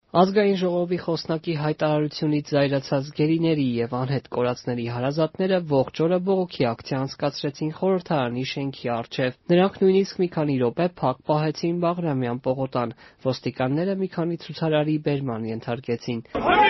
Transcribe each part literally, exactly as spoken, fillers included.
Ազգային ժողովի խոսնակի հայտարարությունից զայրացած գերիների և անհետ կորածների հարազատները ողջ օրը բողոքի ակցիա անցկացրեցին խորհրդարանի շենքի առջև։ Նրանք նույնիսկ մի քանի րոպե փակ պահեցին Բաղրամյան պողոտան։ Ոստիկանները մի քանի ցուցարարի բերման ենթարկեցին։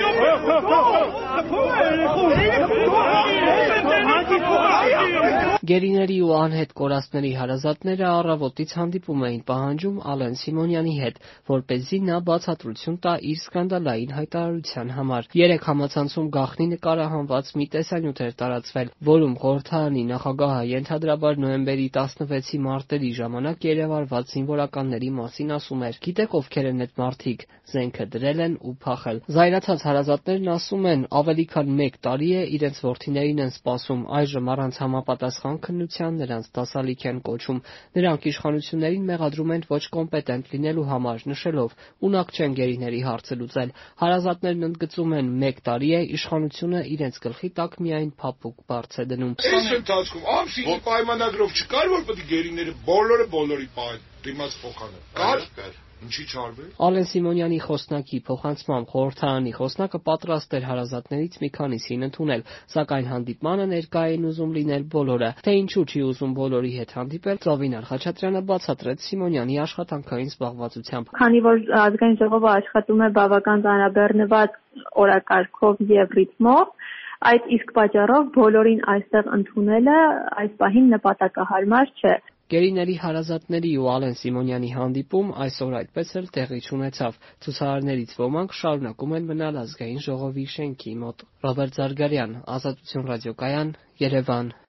Գերիների ու անհետ կորածների հարազատները առավոտից հանդիպում էին պահանջում Ալեն Սիմոնյանի հետ, որպեսզի նա բացատրություն տա իր սկանդալային հայտարարության համար։ Երեկ համացանցում գաղտնի նկարահանված մի տեսանյութ էր տարածվել, որում խորհրդարանի նախագահը ենթադրաբար նոյեմբերի տասնվեցի մարտերի ժամանակ երևարված զինվորականների մասին ասում էր. «Գիտեք ովքեր են էդ մարդիկ, զենքը դրել են ու փախել»։ Զայրացած հարազատներն ասում են՝ ավելի քան մեկ տարի է իրենց որդիներին են սպասում, այժմ առանց համապատասխան քննության նրանց դասալիք են կոչում։ Նրանք իշխանություններին մեղադրում են ոչ կոմպետենտ լինելու համար, նշելով՝ ունակ չեն գերիների հարցը լուծել։ Հարազատներն ընդգծում են՝ մեկ տարի է իշխանությունը իրենց գլխի տակ միայն փափուկ բարձ է դնում։ Այս ընթացքում ամսի պայմանագրով չկար, որ պետք է գերիները բոլորը բոլորի պահեն, դիմաց փոխանը։ Կար, կար։ Ինչի՞ չարվել։ Ալեն Սիմոնյանի խոսնակի փոխանցմամբ խորհրդարանի խոսնակը պատրաստ էր հարազատներից մի քանիսին ընդունել, սակայն հանդիպմանը ներկա էին ուզում լինել բոլորը։ Թե ինչու չի ուզում բոլորի հետ հանդիպել, Ծովինար Խաչատրյանը բացատրեց Սիմոնյանի աշխատանքային զբաղվածությամբ։ Քանի որ ազգային ժողովը աշխատում է բավական ծանրաբեռնված օրակարգով եւ ռիթմով, այդ իսկ պատճառով բոլորին այստեղ ընդունելը այս պահին նպատակահարմար չէ։ Գերիների հարազատների ու Ալեն Սիմոնյանի հանդիպում այսօր այդպես էլ տեղի չունեցավ։ Ցուցարարներից ոմանք շարունակում են մնալ ազգային ժողովի շենքի մոտ։ Ռոբերտ Զարգարյան, Ազատություն ռադիոկայան, Երևան։